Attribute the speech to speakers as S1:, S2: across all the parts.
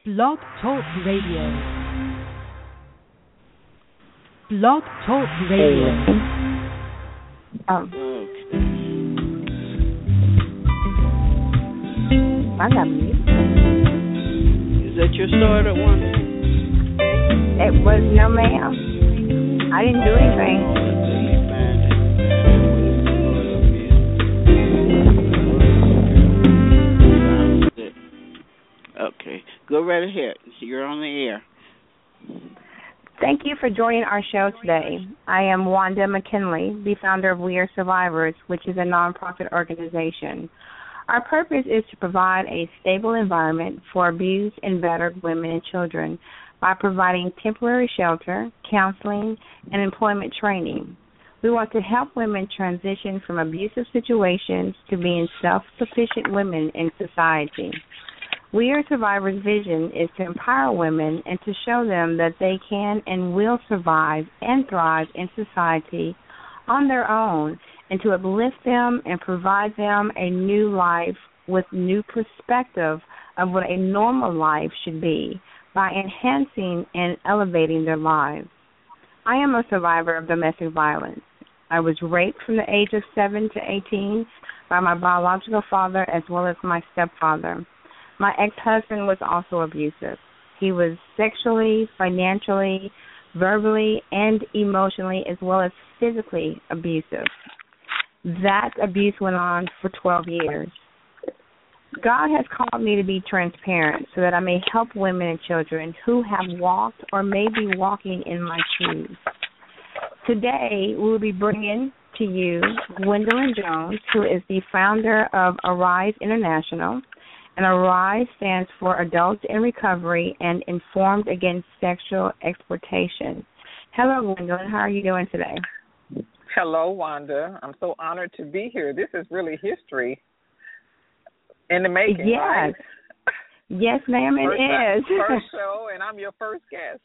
S1: Blog Talk Radio. Blog Talk Radio.
S2: I got music.
S3: Is that your starter one?
S2: It was no, ma'am. I didn't do anything.
S3: Okay, go right ahead. You're on the air.
S2: Thank you for joining our show today. I am Wanda McKinley, the founder of We Are Survivors, which is a nonprofit organization. Our purpose is to provide a stable environment for abused and battered women and children by providing temporary shelter, counseling, and employment training. We want to help women transition from abusive situations to being self-sufficient women in society. We Are Survivors' vision is to empower women and to show them that they can and will survive and thrive in society on their own, and to uplift them and provide them a new life with new perspective of what a normal life should be by enhancing and elevating their lives. I am a survivor of domestic violence. I was raped from the age of 7 to 18 by my biological father as well as my stepfather. My ex-husband was also abusive. He was sexually, financially, verbally, and emotionally, as well as physically abusive. That abuse went on for 12 years. God has called me to be transparent so that I may help women and children who have walked or may be walking in my shoes. Today, we will be bringing to you Gwendolyn Jones, who is the founder of Arise International. And ARISE stands for Adults in Recovery and Informed Against Sexual Exploitation. Hello, Gwendolyn. How are you doing today?
S4: Hello, Wanda. I'm so honored to be here. This is really history in the making,
S2: yes.
S4: Right?
S2: Yes, ma'am, it is.
S4: First show, and I'm your first guest.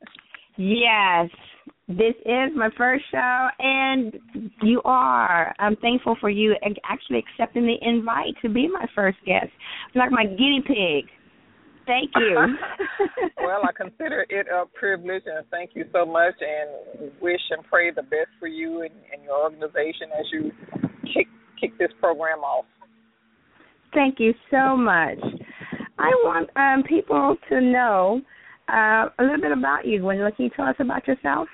S2: Yes. This is my first show, and you are. I'm thankful for you actually accepting the invite to be my first guest. You're like my guinea pig. Thank you.
S4: Well, I consider it a privilege, and thank you so much, and wish and pray the best for you and your organization as you kick this program off.
S2: Thank you so much. I want people to know a little bit about you. Gwendolyn, can you tell us about yourself?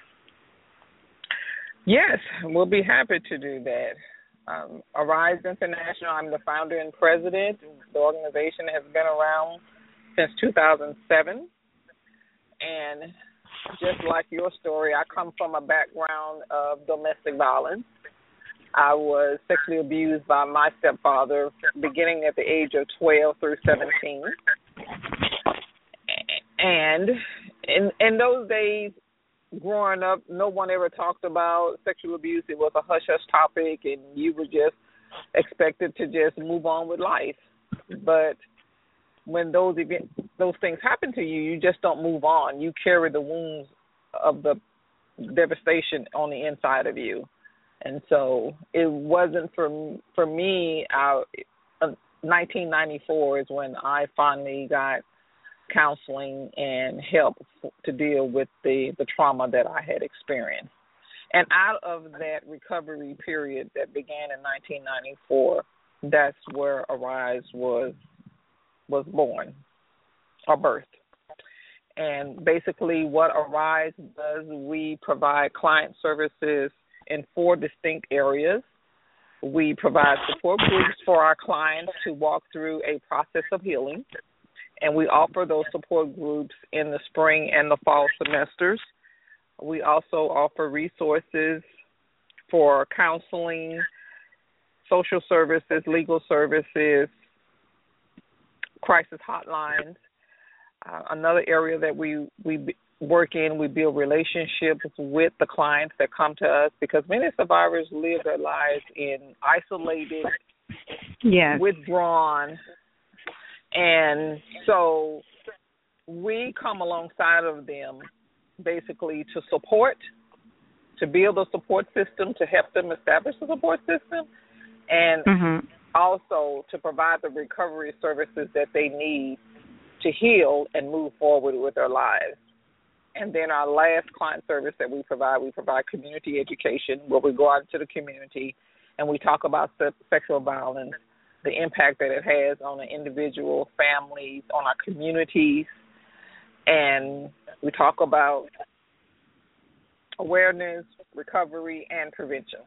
S4: Yes, we'll be happy to do that. Arise International, I'm the founder and president. The organization has been around since 2007. And just like your story, I come from a background of domestic violence. I was sexually abused by my stepfather beginning at the age of 12 through 17. And in those days, growing up, no one ever talked about sexual abuse. It was a hush-hush topic, and you were just expected to just move on with life. But when those things happen to you, you just don't move on. You carry the wounds of the devastation on the inside of you. And so it wasn't for me. 1994 is when I finally got counseling and help to deal with the trauma that I had experienced. And out of that recovery period that began in 1994, that's where Arise was born or birthed. And basically what Arise does, we provide client services in 4 distinct areas. We provide support groups for our clients to walk through a process of healing. And we offer those support groups in the spring and the fall semesters. We also offer resources for counseling, social services, legal services, crisis hotlines. Another area that we work in, we build relationships with the clients that come to us, because many survivors live their lives in isolated,
S2: yes,
S4: withdrawn. And so we come alongside of them basically to support, to build a support system, to help them establish a support system, and also to provide the recovery services that they need to heal and move forward with their lives. And then our last client service that we provide community education, where we go out into the community and we talk about sexual violence, the impact that it has on the individual, families, on our communities, and we talk about awareness, recovery, and prevention.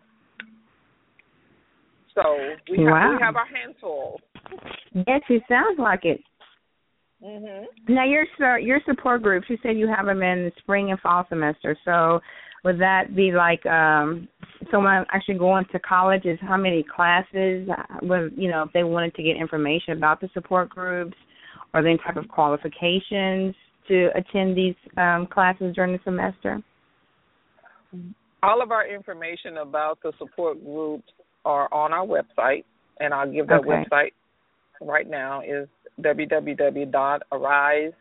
S4: So we have our hands full.
S2: Yes, it sounds like it.
S4: Mm-hmm.
S2: Now, your support groups, you said you have them in the spring and fall semester. So would that be like someone actually going to college? Is how many classes? If they wanted to get information about the support groups, or any type of qualifications to attend these classes during the semester?
S4: All of our information about the support groups are on our website, and I'll give that website right now is www.arise,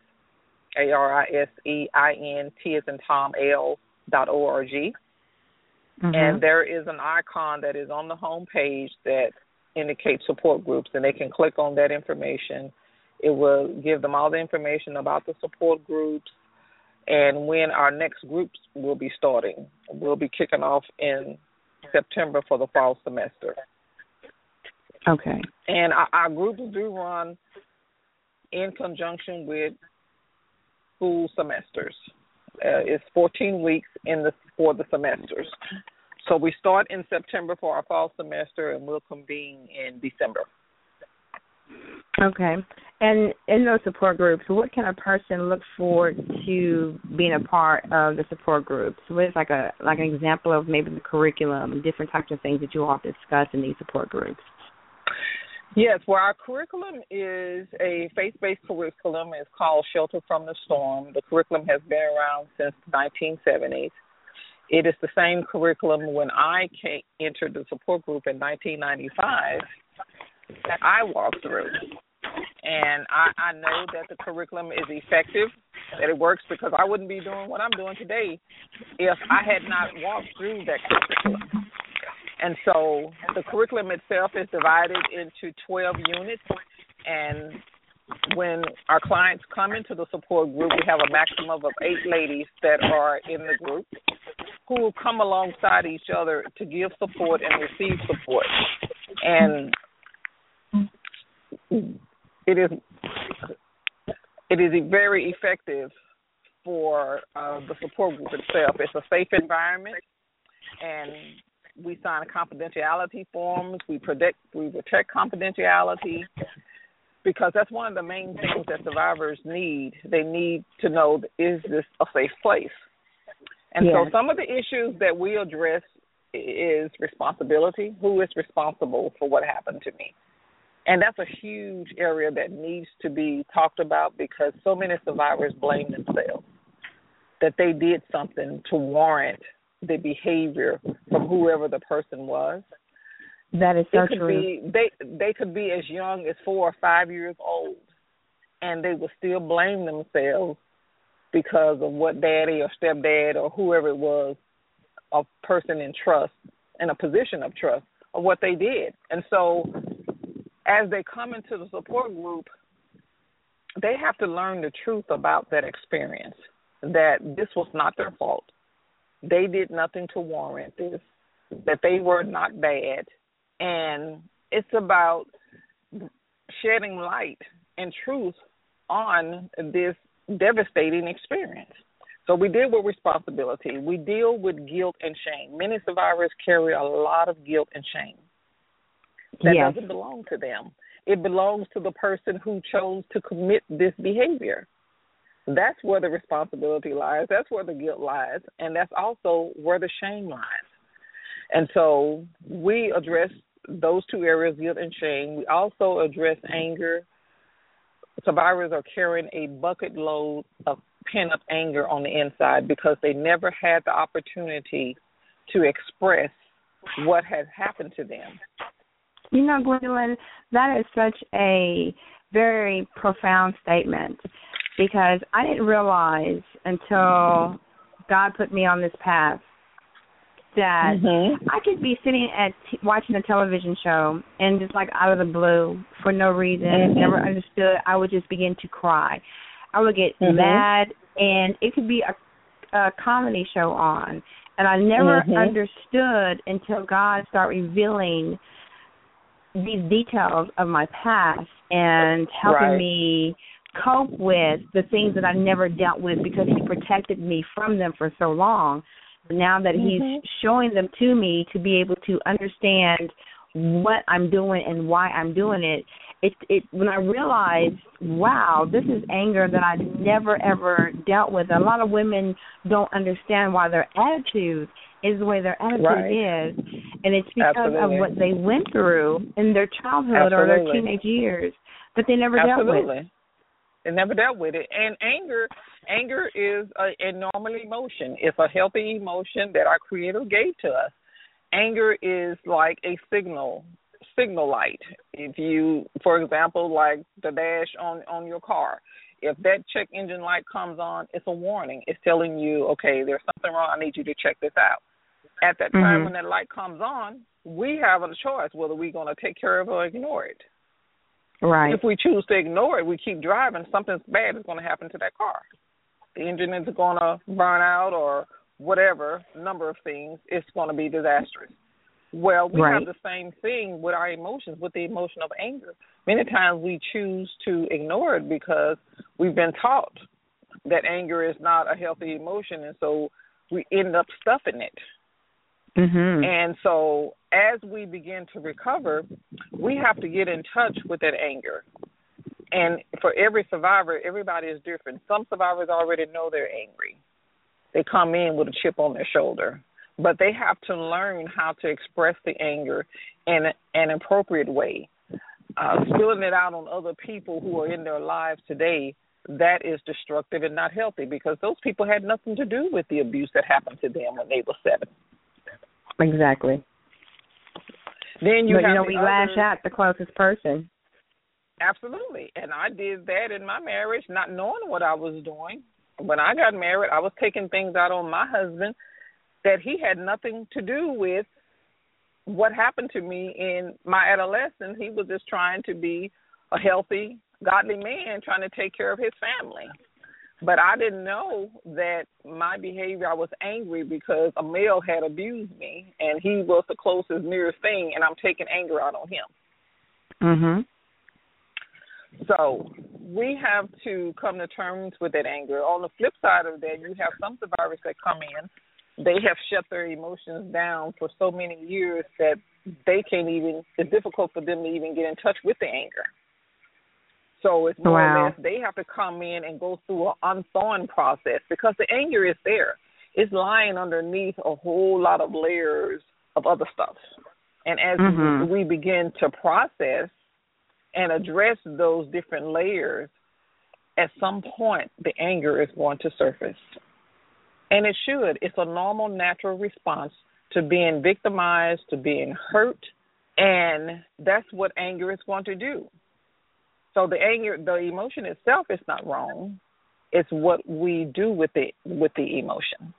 S4: ARISEIN, T as in Tom, L.org. Mm-hmm. And there is an icon that is on the home page that indicates support groups, and they can click on that information. It will give them all the information about the support groups and when our next groups will be starting. We'll be kicking off in September for the fall semester.
S2: Okay.
S4: And our groups do run in conjunction with school semesters. It's 14 weeks for the semesters. So we start in September for our fall semester, and we'll convene in December.
S2: Okay. And in those support groups, what can a person look forward to being a part of the support groups? What is like an example of maybe the curriculum and different types of things that you all discuss in these support groups?
S4: Yes, well, our curriculum is a faith-based curriculum. It's called Shelter from the Storm. The curriculum has been around since the 1970s. It is the same curriculum when I entered the support group in 1995 that I walked through. And I know that the curriculum is effective, that it works, because I wouldn't be doing what I'm doing today if I had not walked through that curriculum. And so the curriculum itself is divided into 12 units, and when our clients come into the support group, we have a maximum of 8 ladies that are in the group who will come alongside each other to give support and receive support. And it is very effective for the support group itself. It's a safe environment, and we sign confidentiality forms. We protect confidentiality, because that's one of the main things that survivors need. They need to know, is this a safe place? And so some of the issues that we address is responsibility. Who is responsible for what happened to me? And that's a huge area that needs to be talked about, because so many survivors blame themselves, that they did something to warrant the behavior from whoever the person was.
S2: That is so true.
S4: They could be as young as 4 or 5 years old, and they will still blame themselves because of what daddy or stepdad or whoever it was, a person in trust, in a position of trust, of what they did. And so as they come into the support group, they have to learn the truth about that experience, that this was not their fault. They did nothing to warrant this, that they were not bad. And it's about shedding light and truth on this devastating experience. So we deal with responsibility. We deal with guilt and shame. Many survivors carry a lot of guilt and shame that doesn't belong to them. It belongs to the person who chose to commit this behavior. That's where the responsibility lies. That's where the guilt lies. And that's also where the shame lies. And so we address those two areas, guilt and shame. We also address anger. Survivors are carrying a bucket load of pent-up anger on the inside because they never had the opportunity to express what has happened to them.
S2: You know, Gwendolyn, that is such a very profound statement, because I didn't realize until God put me on this path that I could be sitting at watching a television show and just like out of the blue for no reason, never understood, I would just begin to cry. I would get mad, and it could be a comedy show on, and I never understood until God started revealing these details of my past and helping me cope with the things that I never dealt with because He protected me from them for so long. Now that He's showing them to me to be able to understand what I'm doing and why I'm doing it, when I realized, wow, this is anger that I never, ever dealt with. A lot of women don't understand why their attitude is the way their attitude is, and it's because of what they went through in their childhood or their teenage years that they never dealt with.
S4: They never dealt with it. And anger is a normal emotion. It's a healthy emotion that our Creator gave to us. Anger is like a signal light. If you, for example, like the dash on your car, if that check engine light comes on, it's a warning. It's telling you, okay, there's something wrong. I need you to check this out. At that time when that light comes on, we have a choice whether we're going to take care of it or ignore it.
S2: Right.
S4: If we choose to ignore it, we keep driving, something bad is going to happen to that car. The engine is going to burn out or whatever, number of things. It's going to be disastrous. Well, we have the same thing with our emotions, with the emotion of anger. Many times we choose to ignore it because we've been taught that anger is not a healthy emotion, and so we end up stuffing it. And so as we begin to recover, we have to get in touch with that anger. And for every survivor, everybody is different. Some survivors already know they're angry. They come in with a chip on their shoulder. But they have to learn how to express the anger in an appropriate way. Spilling it out on other people who are in their lives today, that is destructive and not healthy because those people had nothing to do with the abuse that happened to them when they were 7.
S2: Exactly.
S4: Then
S2: we lash out the closest person.
S4: Absolutely. And I did that in my marriage, not knowing what I was doing. When I got married, I was taking things out on my husband that he had nothing to do with what happened to me in my adolescence. He was just trying to be a healthy, godly man, trying to take care of his family. But I didn't know that my behavior, I was angry because a male had abused me, and he was the closest, nearest thing, and I'm taking anger out on him. So we have to come to terms with that anger. On the flip side of that, you have some survivors that come in. They have shut their emotions down for so many years that they can't even, it's difficult for them to even get in touch with the anger. So it's more or less they have to come in and go through an unthawing process because the anger is there. It's lying underneath a whole lot of layers of other stuff. And as we begin to process and address those different layers, at some point the anger is going to surface. And it should. It's a normal, natural response to being victimized, to being hurt, and that's what anger is going to do. So the anger, the emotion itself is not wrong. It's what we do with the emotion.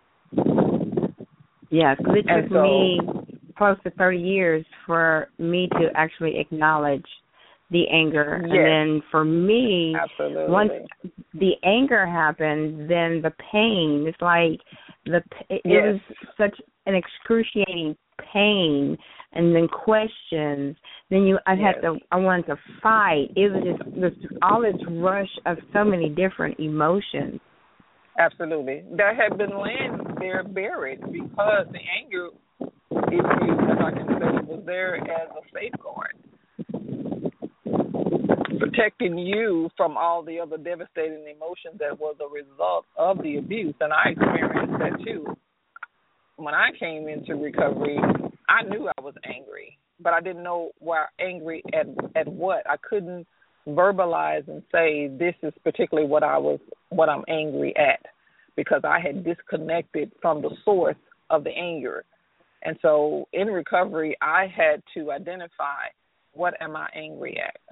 S2: Yes, because it took me close to 30 years for me to actually acknowledge the anger. And then for me, once the anger happened, then the pain, it's like it was such an excruciating pain, and then questions. Then I wanted to fight. It was just all this rush of so many different emotions.
S4: Absolutely. That had been laying there buried because the anger, if I can say, was there as a safeguard, protecting you from all the other devastating emotions that was a result of the abuse. And I experienced that too. When I came into recovery, I knew I was angry, but I didn't know why angry at what. I couldn't verbalize and say this is particularly what I'm angry at, because I had disconnected from the source of the anger. And so in recovery, I had to identify, what am I angry at?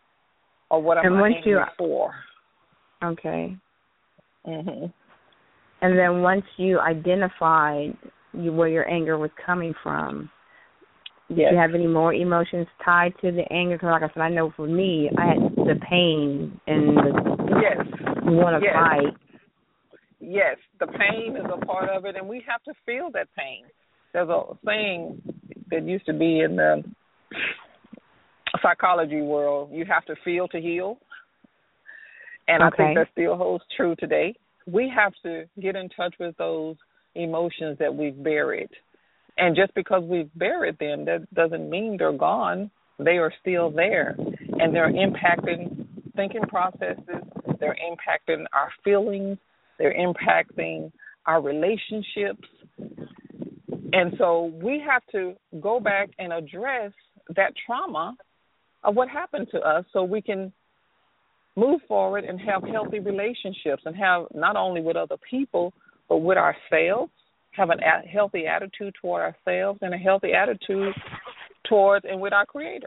S4: Or what am I angry for?
S2: Okay. And then once you identified where your anger was coming from, did you have any more emotions tied to the anger? Because like I said, I know for me, I had the pain and the want to fight.
S4: Yes, the pain is a part of it, and we have to feel that pain. There's a saying that used to be in the psychology world, you have to feel to heal. And I think that still holds true today. We have to get in touch with those emotions that we've buried. And just because we've buried them, that doesn't mean they're gone. They are still there. And they're impacting thinking processes. They're impacting our feelings. They're impacting our relationships. And so we have to go back and address that trauma of what happened to us so we can move forward and have healthy relationships and have not only with other people but with ourselves, have a healthy attitude toward ourselves and a healthy attitude towards and with our Creator.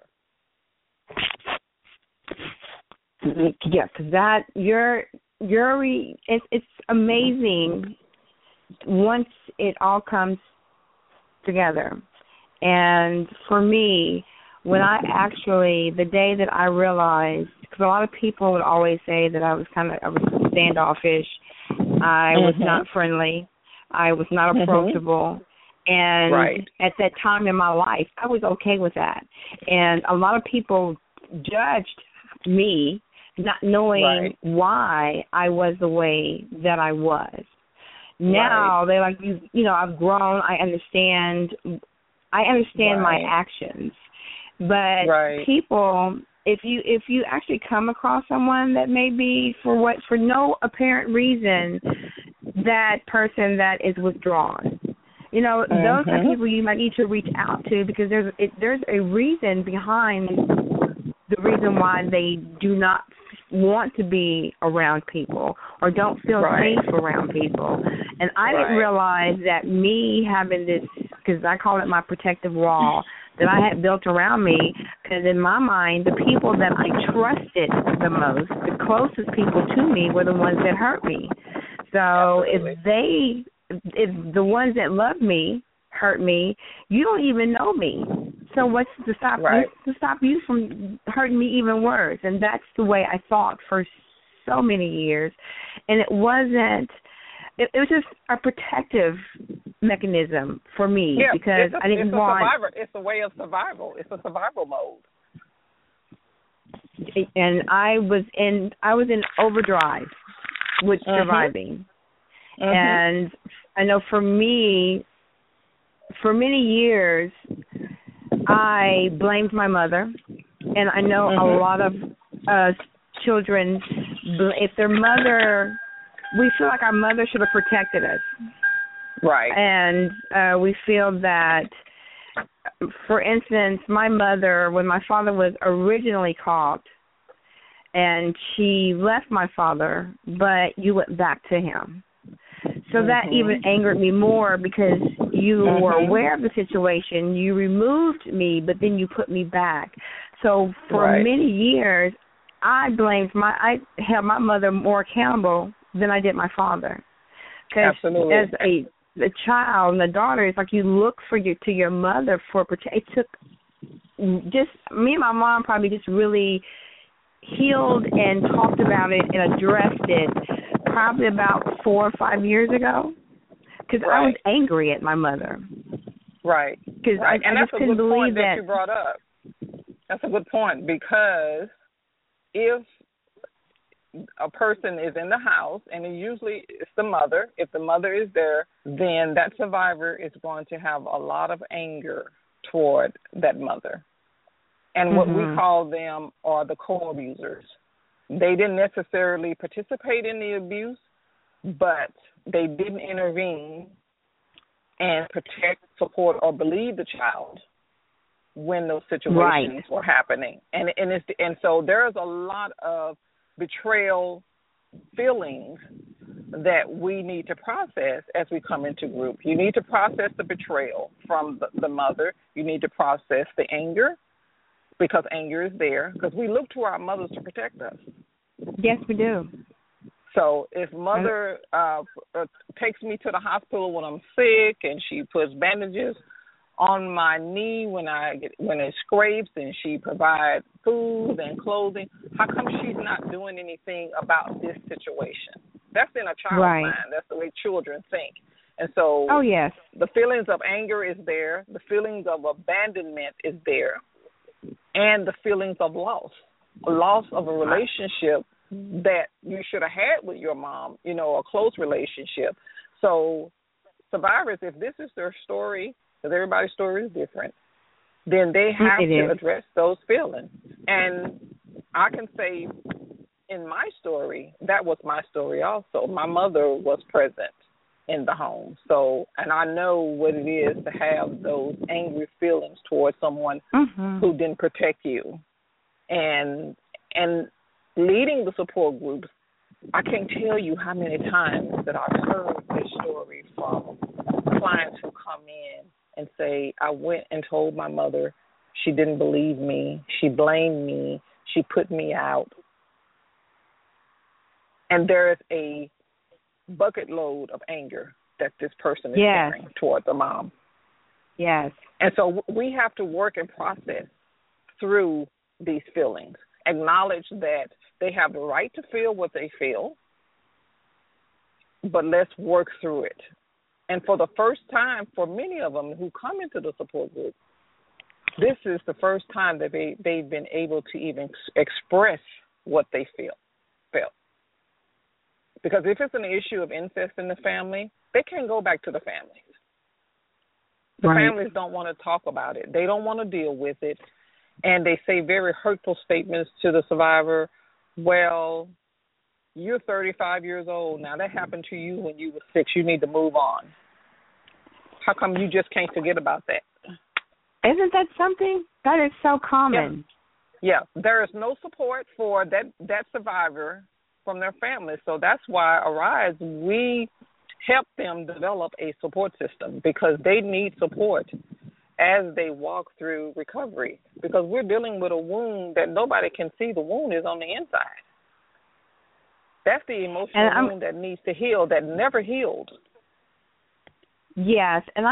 S2: Yeah, because that it's amazing once it all comes together. And for me, when the day that I realized, because a lot of people would always say that I was standoffish, I was not friendly, I was not approachable, and at that time in my life, I was okay with that. And a lot of people judged me, not knowing why I was the way that I was. Now they're like, I've grown. I understand my actions. But people, if you actually come across someone that may be for no apparent reason, that person that is withdrawn, those are people you might need to reach out to, because there's a reason behind the reason why they do not want to be around people or don't feel safe around people. And I didn't realize that me having this, because I call it my protective wall, that I had built around me, because in my mind, the people that I trusted the most, the closest people to me, were the ones that hurt me. So if the ones that love me hurt me, you don't even know me. So what's to stop you from hurting me even worse? And that's the way I thought for so many years. And it wasn't. It was just a protective mechanism for me, because I didn't want.
S4: It's a way of survival. It's a survival mode.
S2: And I was in overdrive with surviving. And I know for me, for many years, I blamed my mother, and I know a lot of children, if their mother, we feel like our mother should have protected us. Right. And we feel that, for instance, my mother, when my father was originally caught, and she left my father, but you went back to him. So that even angered me more, because you were aware of the situation, you removed me, but then you put me back. So for many years, I held my mother more accountable than I did my father. Because as a child and a daughter, it's like you look to your mother for protection. It took just me and my mom probably just really healed and talked about it and addressed it probably about 4 or 5 years ago, because I was angry at my mother. Right. Because I just couldn't believe that you brought up.
S4: That's a good point, because if a person is in the house, and usually it's the mother, if the mother is there, then that survivor is going to have a lot of anger toward that mother. And what we call them are the co-abusers. They didn't necessarily participate in the abuse, but they didn't intervene and protect, support, or believe the child when those situations were happening. And so there's a lot of betrayal feelings that we need to process as we come into group. You need to process the betrayal from the mother. You need to process the anger, because anger is there, because we look to our mothers to protect us.
S2: Yes, we do.
S4: So if mother takes me to the hospital when I'm sick and she puts bandages on my knee when it scrapes and she provides food and clothing, how come she's not doing anything about this situation? That's in a child's mind. That's the way children think. And so the feelings of anger is there, the feelings of abandonment is there, and the feelings of loss of a relationship that you should have had with your mom, a close relationship. So survivors, if this is their story, because everybody's story is different, then they have to address those feelings. And I can say in my story, that was my story also. My mother was present in the home. So, and I know what it is to have those angry feelings towards someone who didn't protect you. And leading the support groups, I can't tell you how many times that I've heard this story from clients who come in and say, I went and told my mother, she didn't believe me, she blamed me, she put me out. And there is a bucket load of anger that this person is carrying towards the mom.
S2: Yes.
S4: And so we have to work and process through these feelings, acknowledge that they have the right to feel what they feel, but let's work through it. And for the first time, for many of them who come into the support group, this is the first time that they've been able to even express what they felt. Because if it's an issue of incest in the family, they can't go back to the families. The families don't want to talk about it. They don't want to deal with it. And they say very hurtful statements to the survivor. Well, you're 35 years old. Now, that happened to you when you were 6. You need to move on. How come you just can't forget about that?
S2: Isn't that something? That is so common.
S4: Yeah. There is no support for that survivor from their family. So that's why Arise, we help them develop a support system because they need support as they walk through recovery, because we're dealing with a wound that nobody can see. The wound is on the inside. That's the emotional wound that needs to heal, that never healed.
S2: Yes, and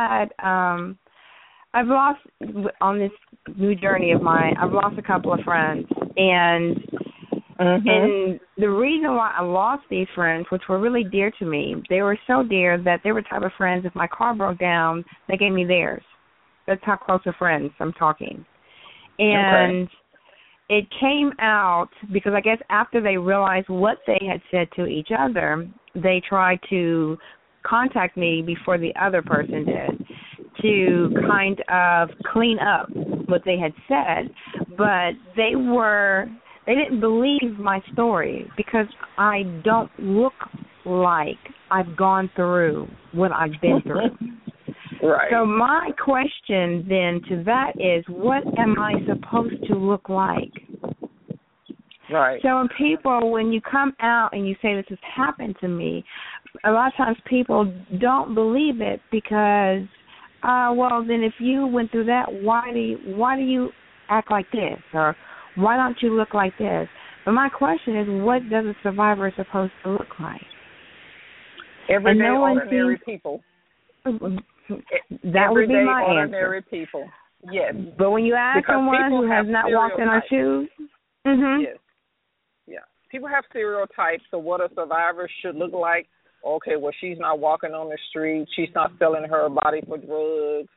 S2: I've lost, on this new journey of mine, I've lost a couple of friends, and the reason why I lost these friends, which were really dear to me, they were so dear that they were the type of friends, if my car broke down, they gave me theirs. That's how close of friends I'm talking. And it came out because I guess after they realized what they had said to each other, they tried to contact me before the other person did to kind of clean up what they had said. But they didn't believe my story because I don't look like I've gone through what I've been through.
S4: Right.
S2: So my question then to that is, what am I supposed to look like?
S4: Right.
S2: So when you come out and you say this has happened to me, a lot of times people don't believe it because, well, then if you went through that, why do you act like this? Or why don't you look like this? But my question is, what does a survivor supposed to look like?
S4: Everyday ordinary people.
S2: That would be my
S4: ordinary
S2: answer.
S4: People. Yes.
S2: But when you ask
S4: because
S2: someone who has not walked in our shoes,
S4: yes. Yeah. People have stereotypes of what a survivor should look like. Okay, well, she's not walking on the street. She's not selling her body for drugs.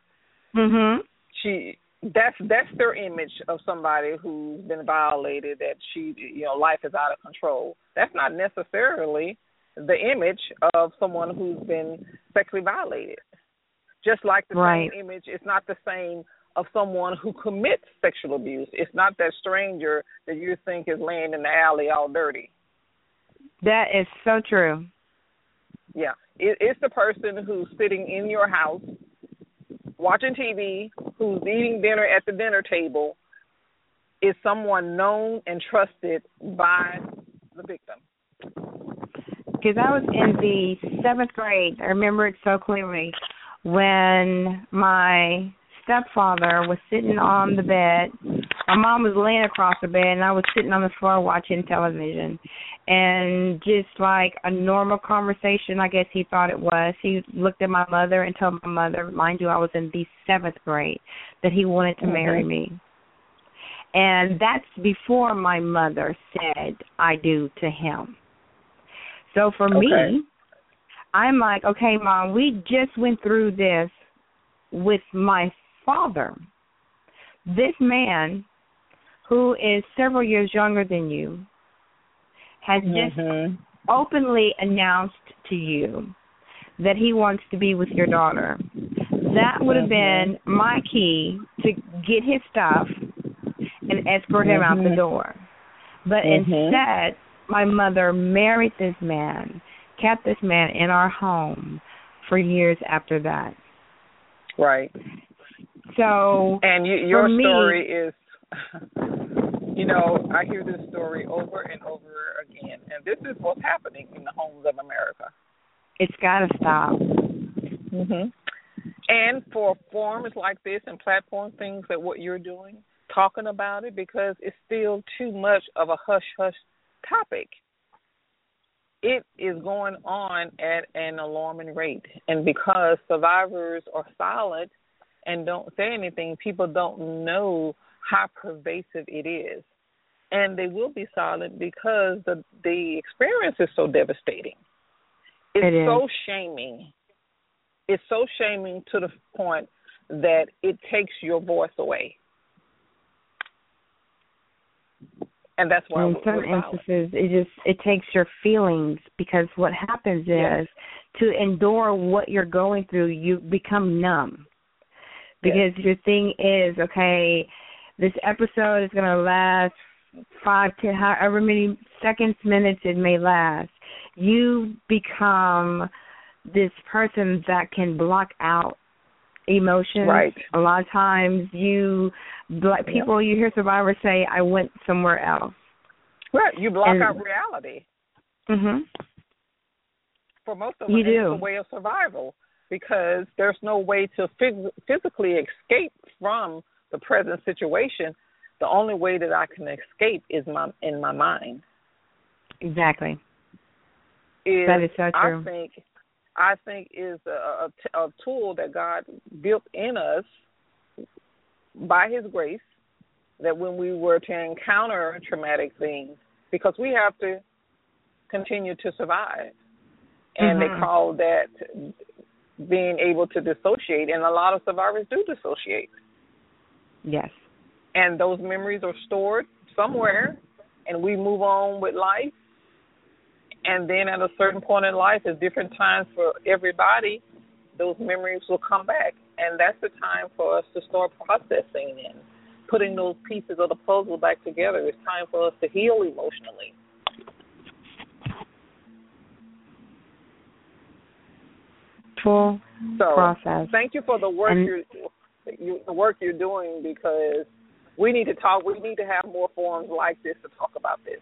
S4: That's their image of somebody who's been violated, that life is out of control. That's not necessarily the image of someone who's been sexually violated. Just like the same image, it's not the same of someone who commits sexual abuse. It's not that stranger that you think is laying in the alley all dirty.
S2: That is so true.
S4: Yeah. It's the person who's sitting in your house watching TV, who's eating dinner at the dinner table, is someone known and trusted by the victim.
S2: Because I was in the 7th grade. I remember it so clearly when my stepfather was sitting on the bed My mom was laying across the bed, and I was sitting on the floor watching television. And just like a normal conversation, I guess he thought it was, he looked at my mother and told my mother, mind you, I was in the 7th grade, that he wanted to marry me. And that's before my mother said I do to him. So for me, I'm like, okay, Mom, we just went through this with my father. This man, who is several years younger than you, has just openly announced to you that he wants to be with your daughter. That would have been my key to get his stuff and escort him out the door. But instead, my mother married this man, kept this man in our home for years after that.
S4: Right.
S2: So,
S4: and your story is, you know, I hear this story over and over again, and this is what's happening in the homes of America.
S2: It's got to stop.
S4: And for forums like this and platform things that what you're doing, talking about it, because it's still too much of a hush-hush topic. It is going on at an alarming rate. And because survivors are silent and don't say anything, people don't know how pervasive it is. And they will be silent because the experience is so devastating. It's so shaming. It's so shaming to the point that it takes your voice away. And that's why
S2: in some instances, it takes your feelings, because what happens is to endure what you're going through, you become numb. Because your thing is, okay, this episode is going to last 5, 10, however many seconds, minutes it may last. You become this person that can block out emotions.
S4: Right.
S2: A lot of times you hear survivors say, I went somewhere else.
S4: Right. You block out reality. For most of us, it's a way of survival, because there's no way to physically escape from the present situation. The only way that I can escape is in my mind.
S2: Exactly. That is so true.
S4: I think is a tool that God built in us by His grace, that when we were to encounter traumatic things, because we have to continue to survive. And they call that being able to dissociate, and a lot of survivors do dissociate.
S2: Yes.
S4: And those memories are stored somewhere, and we move on with life. And then at a certain point in life, at different times for everybody, those memories will come back. And that's the time for us to start processing and putting those pieces of the puzzle back together. It's time for us to heal emotionally.
S2: Full process.
S4: Thank you for the work the work you're doing, because we need to talk. We need to have more forums like this to talk about this.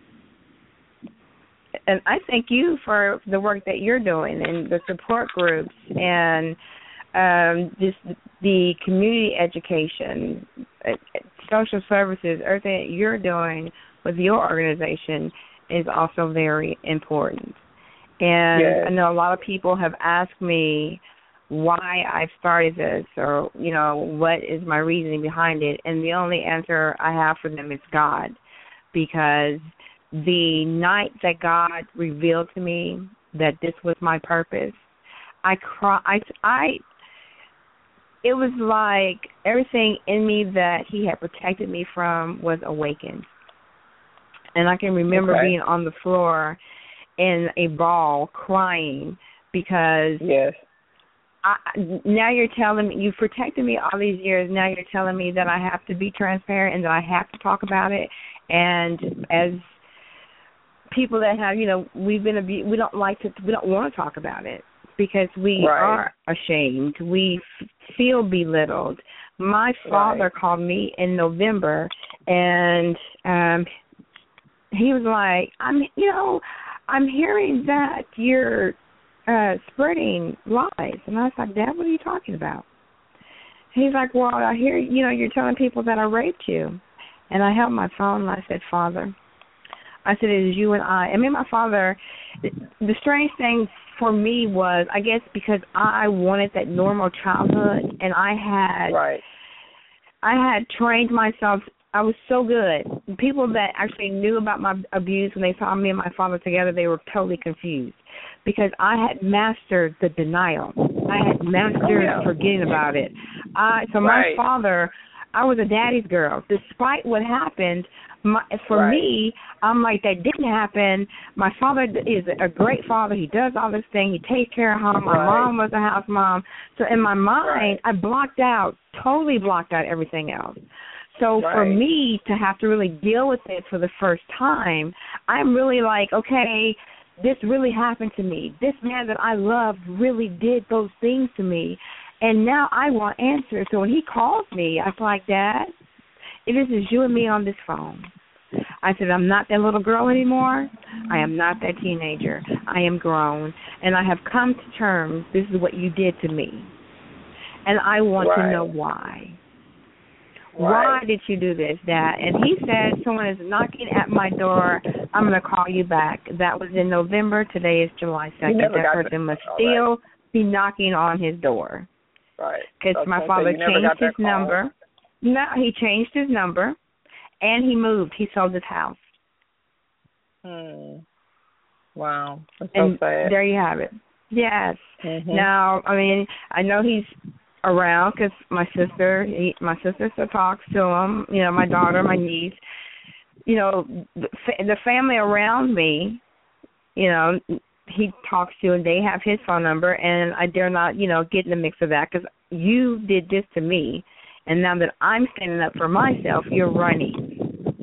S2: And I thank you for the work that you're doing, and the support groups, and just the community education, social services, everything that you're doing with your organization is also very important. And I know a lot of people have asked me why I've started this, or, you know, what is my reasoning behind it. And the only answer I have for them is God, because the night that God revealed to me that this was my purpose, it was like everything in me that He had protected me from was awakened. And I can remember being on the floor in a ball crying, because now you're telling me, you've protected me all these years, now you're telling me that I have to be transparent and that I have to talk about it. And as people that have, you know, we've been abused, we don't want to talk about it, because we are ashamed. We feel belittled. My father called me in November, and he was like, I'm hearing that you're spreading lies. And I was like, Dad, what are you talking about? He's like, well, I hear, you're telling people that I raped you. And I held my phone and I said, Father, I said, it is you and I. I mean, my father, the strange thing for me was, I guess because I wanted that normal childhood, and I had trained myself. I was so good. People that actually knew about my abuse, when they saw me and my father together, they were totally confused because I had mastered the denial. I had mastered forgetting about it. My father, I was a daddy's girl. Despite what happened, for me, I'm like, that didn't happen. My father is a great father. He does all this thing. He takes care of home. My mom was a house mom. So in my mind, I totally blocked out everything else. So for me to have to really deal with it for the first time, I'm really like, okay, this really happened to me. This man that I loved really did those things to me. And now I want answers. So when he calls me, I was like, Dad, this is you and me on this phone. I said, I'm not that little girl anymore. I am not that teenager. I am grown. And I have come to terms, this is what you did to me. And I want to know why. Why did you do this, Dad? And he said, someone is knocking at my door. I'm going to call you back. That was in November. Today is July 2nd. That person must still be knocking on his door.
S4: Right.
S2: Because my father changed his number. No, he changed his number, and he moved. He sold his house.
S4: Wow. That's
S2: and
S4: so sad.
S2: There you have it. Yes. Now, I mean, I know he's around because my sister still talks to him. You know, my daughter, my niece. You know, the family around me. You know, he talks to, and they have his phone number, and I dare not, get in the mix of that because you did this to me, and now that I'm standing up for myself, you're running.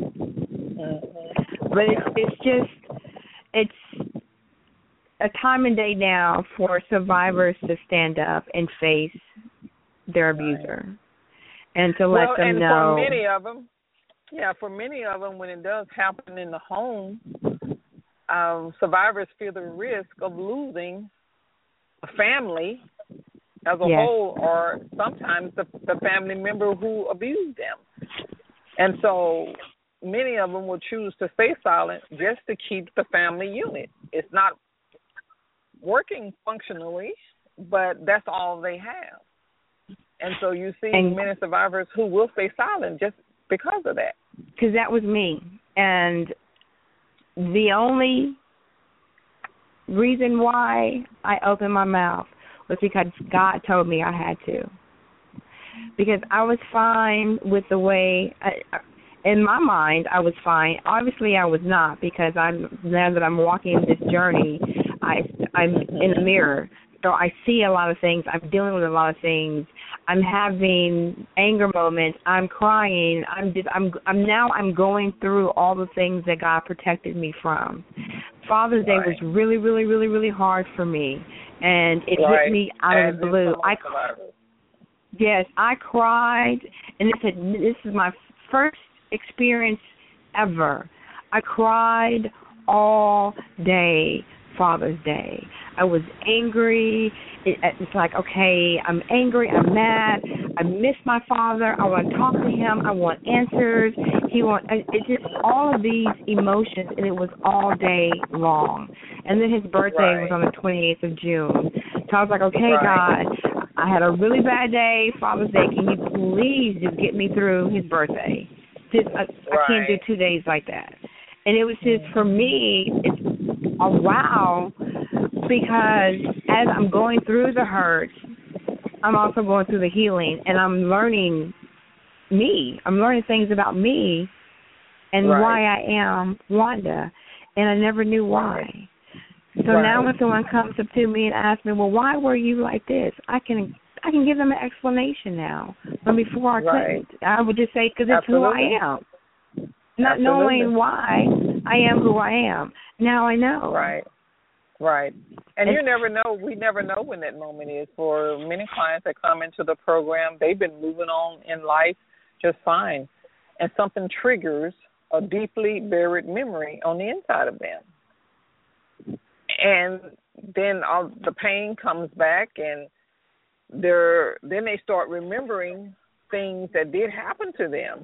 S2: But it's a time and day now for survivors to stand up and face their abuser, and to let them know.
S4: For many of them, when it does happen in the home, survivors feel the risk of losing a family as a whole, or sometimes the family member who abused them. And so many of them will choose to stay silent just to keep the family unit. It's not working functionally, but that's all they have. And so you see many survivors who will stay silent just because of that.
S2: Because that was me. And the only reason why I opened my mouth was because God told me I had to. Because I was fine with the way, in my mind, I was fine. Obviously, I was not, because now that I'm walking this journey, I'm in the mirror. So I see a lot of things. I'm dealing with a lot of things. I'm having anger moments. I'm crying. I'm going through all the things that God protected me from. Father's Day was really, really, really, really hard for me, and it hit me out of the blue. I cried, and this is my first experience ever. I cried all day Father's Day. I was angry. It's like, okay, I'm angry, I'm mad, I miss my father, I want to talk to him, I want answers. It's just all of these emotions, and it was all day long. And then his birthday was on the 28th of June. So I was like, okay, God, I had a really bad day, Father's Day, can you please just get me through his birthday? I can't do 2 days like that. And it was just, for me, it's a wow, because as I'm going through the hurt, I'm also going through the healing, and I'm learning me. I'm learning things about me and why I am Wanda, and I never knew why. So now when someone comes up to me and asks me, well, why were you like this? I can give them an explanation now. But before I couldn't. I would just say, because it's who I am. Not knowing why I am who I am. Now I know.
S4: Right. And you never know. We never know when that moment is. For many clients that come into the program, they've been moving on in life just fine. And something triggers a deeply buried memory on the inside of them. And then all the pain comes back, and then they start remembering things that did happen to them.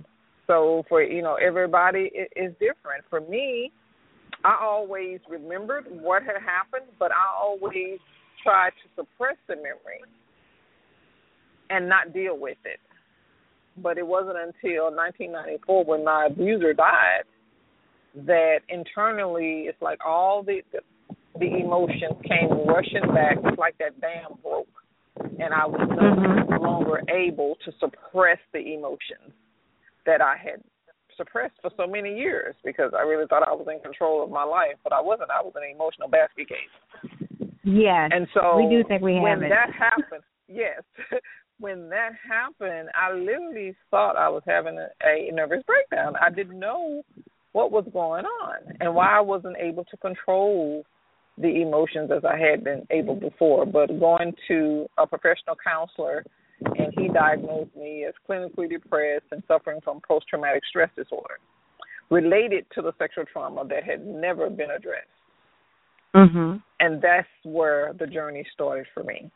S4: so for, everybody is different. For me, I always remembered what had happened, but I always tried to suppress the memory and not deal with it. But it wasn't until 1994 when my abuser died that internally it's like all the emotions came rushing back. It's like that dam broke, and I was no longer able to suppress the emotions that I had suppressed for so many years, because I really thought I was in control of my life, but I wasn't. I was an emotional basket case.
S2: Yes.
S4: And so
S2: we do think we have
S4: when
S2: it.
S4: that happened, yes, when that happened, I literally thought I was having a nervous breakdown. I didn't know what was going on and why I wasn't able to control the emotions as I had been able before. But going to a professional counselor, and he diagnosed me as clinically depressed and suffering from post-traumatic stress disorder related to the sexual trauma that had never been addressed. And that's where the journey started for me,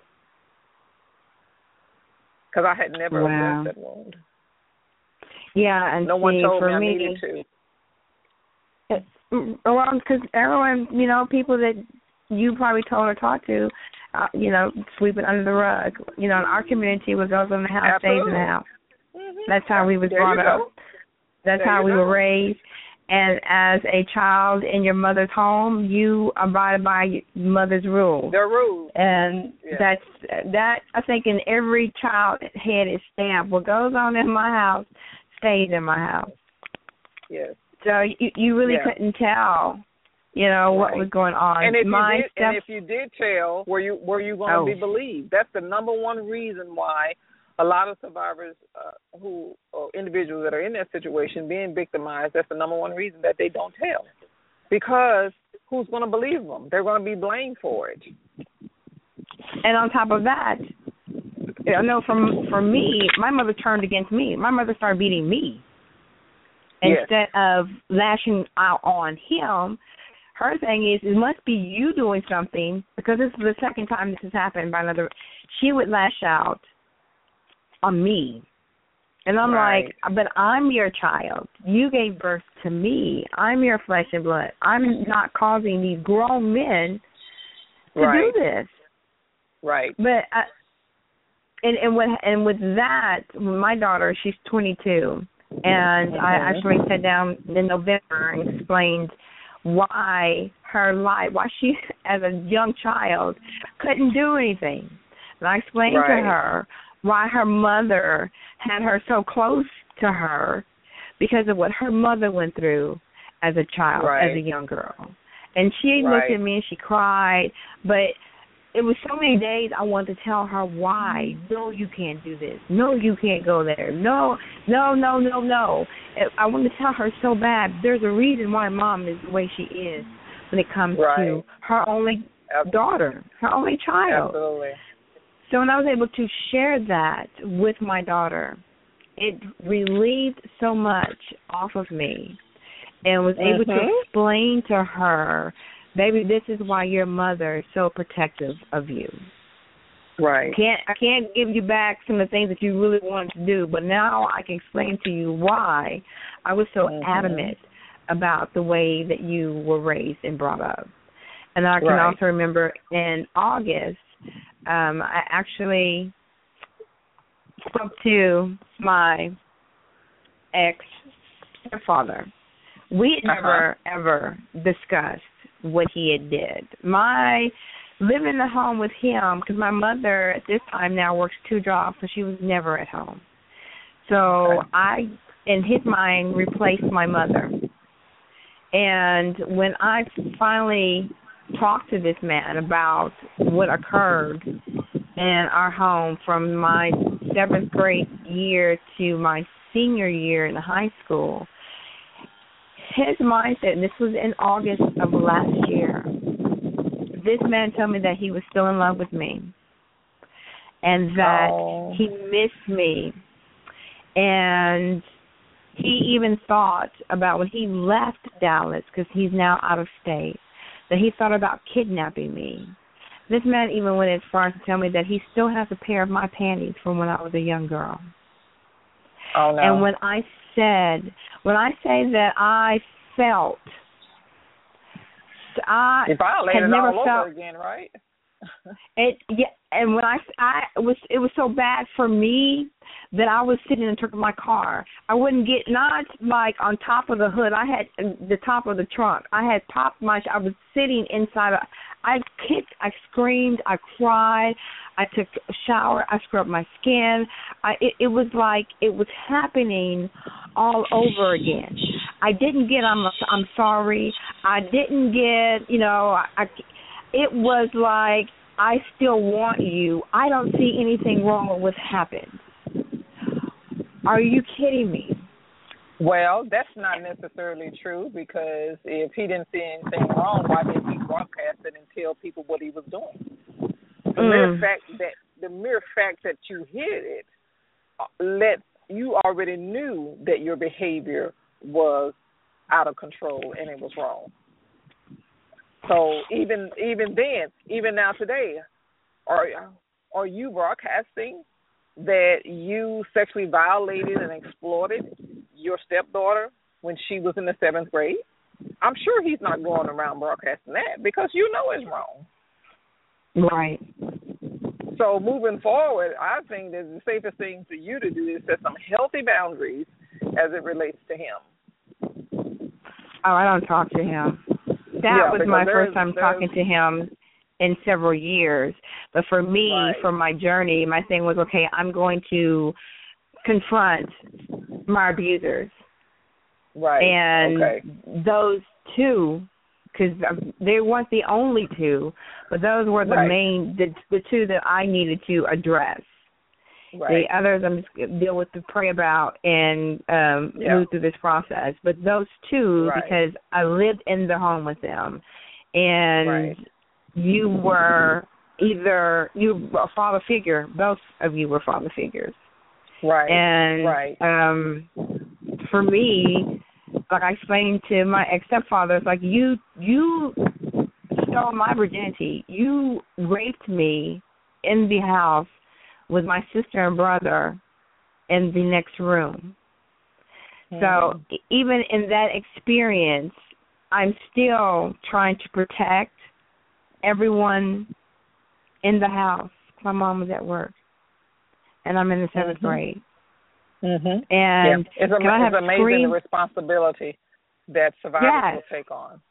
S4: because I had never addressed that wound.
S2: Yeah, and
S4: no one told me I
S2: me,
S4: needed to.
S2: Well, because everyone, people that you probably told or talked to, sweep it under the rug. In our community, what goes on in the house stays in the house. That's how we was brought up. That's how we were raised. And as a child in your mother's home, you abided by your mother's rules.
S4: Their rules.
S2: And that I think in every child's head is stamped. What goes on in my house stays in my house.
S4: Yes.
S2: So you really couldn't tell, what was going on.
S4: And if you did tell, were you going to be believed? That's the number one reason why a lot of survivors or individuals that are in that situation being victimized, that's the number one reason that they don't tell. Because who's going to believe them? They're going to be blamed for it.
S2: And on top of that, I know for me, my mother turned against me. My mother started beating me. Instead of lashing out on him, her thing is, it must be you doing something, because this is the second time this has happened by another. She would lash out on me. And I'm like, but I'm your child. You gave birth to me. I'm your flesh and blood. I'm not causing these grown men to do this. Right. But and with that, my daughter, she's 22, and I actually sat down in November and explained why she, as a young child, couldn't do anything. And I explained to her why her mother had her so close to her, because of what her mother went through as a child, as a young girl. And she looked at me and she cried, but it was so many days I wanted to tell her why. No, you can't do this. No, you can't go there. No. I wanted to tell her so bad. There's a reason why Mom is the way she is when it comes to her only daughter, her only child.
S4: Absolutely.
S2: So when I was able to share that with my daughter, it relieved so much off of me, and was able to explain to her, baby, this is why your mother is so protective of you. Right. I can't give you back some of the things that you really wanted to do, but now I can explain to you why I was so adamant about the way that you were raised and brought up. And I can also remember in August, I actually spoke to my ex-stepfather. We had never, ever discussed what he had did. My living in the home with him, because my mother at this time now works 2 jobs, so she was never at home. So I, in his mind, replaced my mother. And when I finally talked to this man about what occurred in our home from my 7th grade year to my senior year in high school, his mindset, and this was in August of last year, this man told me that he was still in love with me and that he missed me. And he even thought about when he left Dallas, because he's now out of state, that he thought about kidnapping me. This man even went as far as to tell me that he still has a pair of my panties from when I was a young girl.
S4: Oh, no.
S2: And when I say that I felt, I
S4: you violated
S2: had never
S4: all
S2: felt
S4: over again, right?
S2: it. Yeah, and when it was so bad for me that I was sitting in the trunk of my car. I wouldn't get, not like on top of the hood. I had the top of the trunk. I had popped I was sitting inside. I kicked, I screamed, I cried, I took a shower, I scrubbed my skin. It was like it was happening all over again. I didn't get, I'm sorry. I didn't get, it was like, I still want you. I don't see anything wrong with what happened. Are you kidding me?
S4: Well, that's not necessarily true, because if he didn't see anything wrong, why didn't he broadcast it and tell people what he was doing? The mere fact that you hid it you already knew that your behavior was out of control and it was wrong. So even then, even now today, are you broadcasting that you sexually violated and exploited your stepdaughter when she was in the 7th grade? I'm sure he's not going around broadcasting that, because you know it's wrong.
S2: Right.
S4: So moving forward, I think that the safest thing for you to do is set some healthy boundaries as it relates to him.
S2: Oh, I don't talk to him. That was my first time talking to him in several years. But for me, for my journey, my thing was, okay, I'm going to confront my abusers.
S4: Right.
S2: And those two, because they weren't the only two, but those were the two that I needed to address. Right. The others I'm just deal with to pray about and move through this process. But those two, because I lived in the home with them, and you were a father figure. Both of you were father figures. Right. And for me, like I explained to my ex-stepfather, it's like you stole my virginity. You raped me in the house with my sister and brother in the next room. So even in that experience, I'm still trying to protect everyone in the house. My mom was at work, and I'm in the 7th grade. And
S4: it's amazing the responsibility that survivors will take on.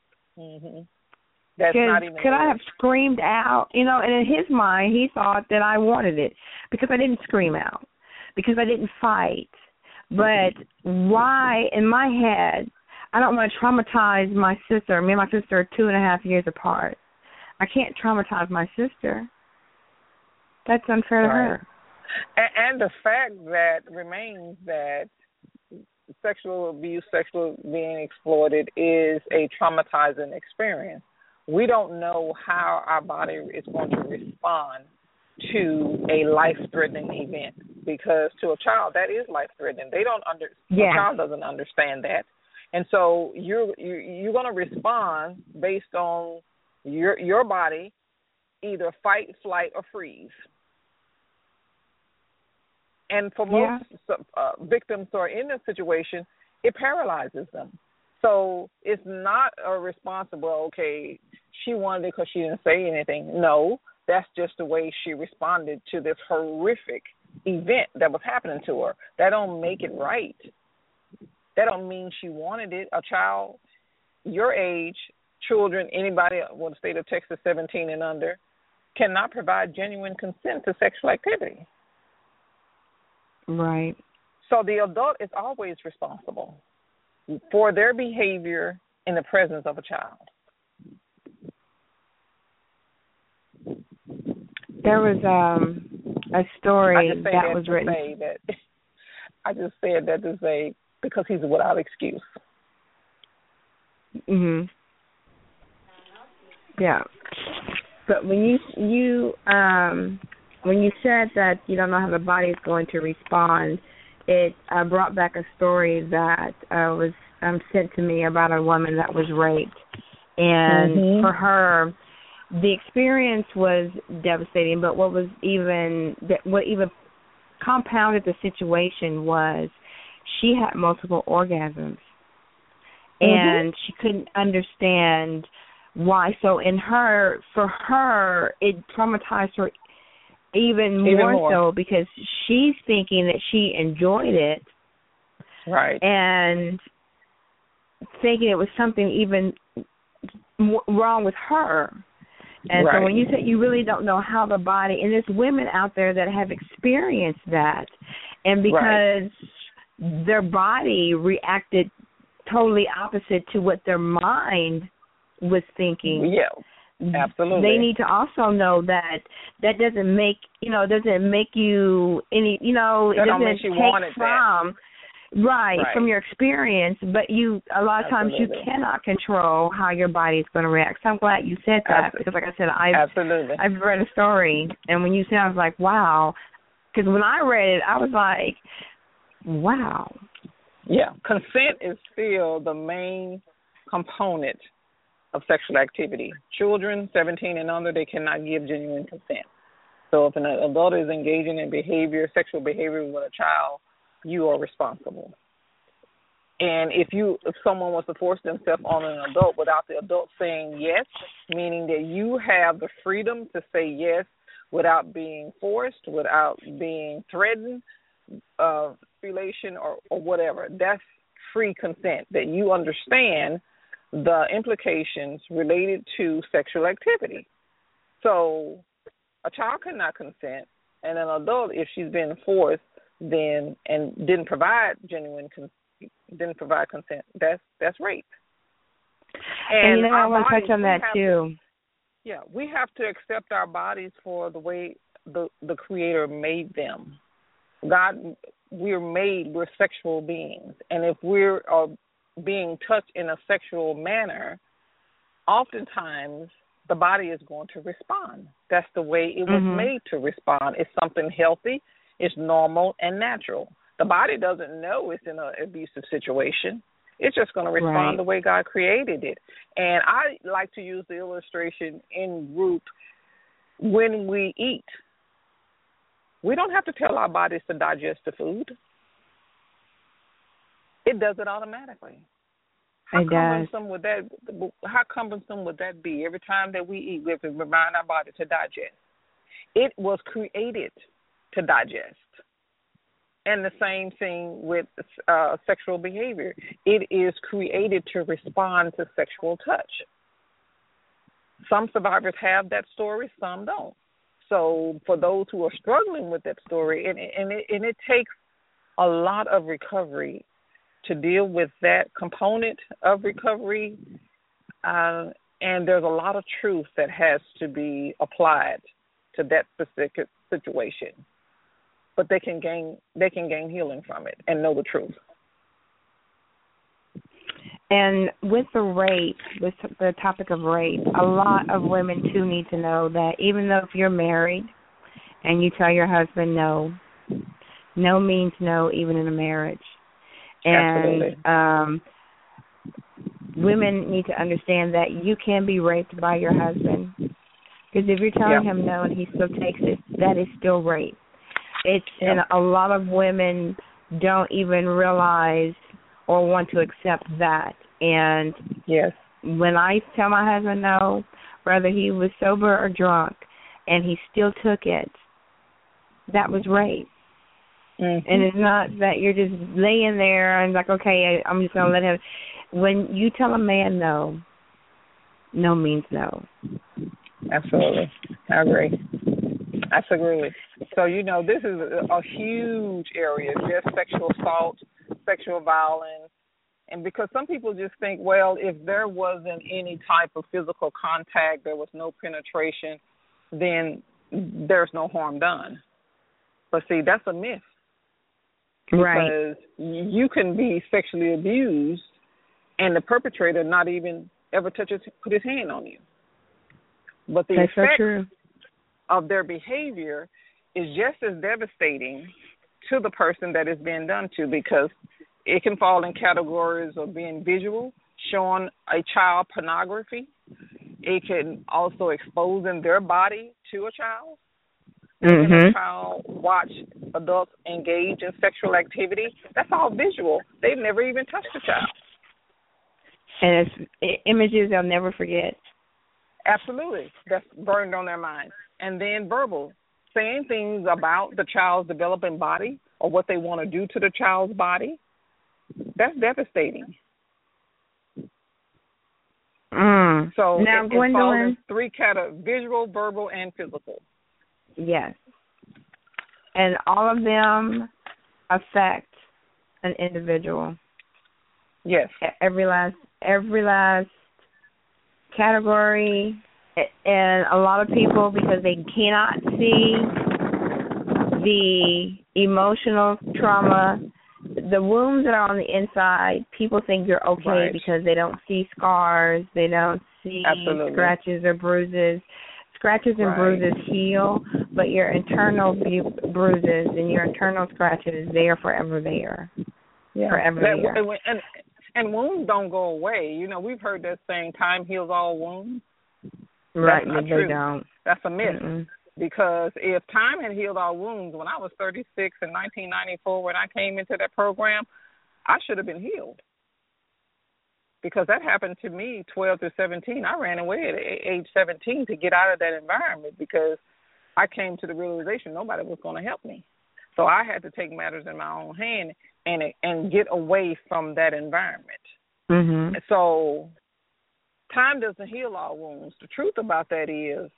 S4: That's not even.
S2: Could I have screamed out? And in his mind, he thought that I wanted it because I didn't scream out, because I didn't fight. But why, in my head, I don't want to traumatize my sister. Me and my sister are 2.5 years apart. I can't traumatize my sister. That's unfair to her.
S4: And the fact that remains that sexual abuse, sexual being exploited is a traumatizing experience. We don't know how our body is going to respond to a life-threatening event, because to a child that is life-threatening. A child doesn't understand that, and so you're going to respond based on your body, either fight, flight, or freeze. And for most victims who are in this situation, it paralyzes them. So it's not a responsible, okay, she wanted it because she didn't say anything. No, that's just the way she responded to this horrific event that was happening to her. That don't make it right. That don't mean she wanted it. A child your age, children, anybody with the state of Texas 17 and under, cannot provide genuine consent to sexual activity.
S2: Right.
S4: So the adult is always responsible for their behavior in the presence of a child.
S2: There was a story that was written.
S4: I just said that to say because he's without excuse.
S2: Yeah. But when you said that you don't know how the body is going to respond, it brought back a story that was sent to me about a woman that was raped. And for her, the experience was devastating, but what even compounded the situation was she had multiple orgasms, and she couldn't understand why. So for her, it traumatized her even more so, because she's thinking that she enjoyed it,
S4: right,
S2: and thinking it was something even wrong with her. And so when you say you really don't know how the body, and there's women out there that have experienced that, and because their body reacted totally opposite to what their mind was thinking.
S4: Yeah, absolutely.
S2: They need to also know that doesn't make you any, it doesn't take from from your experience, but a lot of times you cannot control how your body is going to react. So I'm glad you said that, because like I said, I've read a story, and when you said, I was like, wow, because when I read it, I was like, wow.
S4: Yeah, consent is still the main component of sexual activity. Children 17 and under, they cannot give genuine consent. So if an adult is engaging in sexual behavior with a child, you are responsible. And if someone was to force themselves on an adult without the adult saying yes, meaning that you have the freedom to say yes without being forced, without being threatened, relation or whatever, that's free consent, that you understand the implications related to sexual activity. So a child cannot consent, and an adult, if she's been forced and didn't provide consent, that's rape.
S2: And I want to touch on that too.
S4: Yeah, we have to accept our bodies for the way the Creator made them. God, we're sexual beings, and if we're being touched in a sexual manner, oftentimes the body is going to respond. That's the way it was made to respond. It's something healthy, it's normal and natural. The body doesn't know it's in an abusive situation. It's just going to respond the way God created it. And I like to use the illustration in group when we eat. We don't have to tell our bodies to digest the food. It does it automatically. How cumbersome would that be? Every time that we eat, we have to remind our body to digest. It was created to digest. And the same thing with sexual behavior. It is created to respond to sexual touch. Some survivors have that story, some don't. So for those who are struggling with that story, and it takes a lot of recovery to deal with that component of recovery, and there's a lot of truth that has to be applied to that specific situation. But they can gain healing from it and know the truth.
S2: And with the topic of rape, a lot of women too need to know that even though if you're married and you tell your husband no, no means no, even in a marriage. And women need to understand that you can be raped by your husband. Because if you're telling him no and he still takes it, that is still rape. And a lot of women don't even realize or want to accept that. And when I tell my husband no, whether he was sober or drunk, and he still took it, that was rape. And it's not that you're just laying there and like, okay, I'm just going to let him. When you tell a man no, no means no.
S4: Absolutely. I agree. Absolutely. So, this is a huge area, just sexual assault, sexual violence. And because some people just think, well, if there wasn't any type of physical contact, there was no penetration, then there's no harm done. But see, that's a myth. Because you can be sexually abused and the perpetrator not even ever put his hand on you. But the effect of their behavior is just as devastating to the person that is being done to, because it can fall in categories of being visual, showing a child pornography. It can also exposing their body to a child. Making a
S2: Mhm.
S4: child watch adults engage in sexual activity, that's all visual. They've never even touched a child.
S2: And it's images they'll never forget.
S4: Absolutely. That's burned on their minds. And then verbal, saying things about the child's developing body or what they want to do to the child's body, that's devastating. So
S2: now,
S4: it falls
S2: Gwendolyn,
S4: in three categories: visual, verbal, and physical.
S2: yes, and all of them affect an individual.
S4: Yes.
S2: Every last category, and a lot of people, because they cannot see the emotional trauma, the wounds that are on the inside, people think you're okay
S4: Right.
S2: because they don't see scars, they don't see
S4: Absolutely.
S2: scratches or bruises. Scratches and
S4: Right.
S2: bruises heal, but your internal bruises and your internal scratches, they are forever there.
S4: Yeah.
S2: Forever there.
S4: And wounds don't go away. You know, we've heard that saying, time heals all wounds.
S2: Right,
S4: That's not
S2: they
S4: true.
S2: don't.
S4: That's a myth.
S2: Mm-mm.
S4: Because if time had healed all wounds, when I was 36 in 1994, when I came into that program, I should have been healed. Because that happened to me 12 to 17. I ran away at age 17 to get out of that environment because I came to the realization nobody was going to help me. So I had to take matters in my own hand and get away from that environment.
S2: Mm-hmm.
S4: So time doesn't heal all wounds. The truth about that is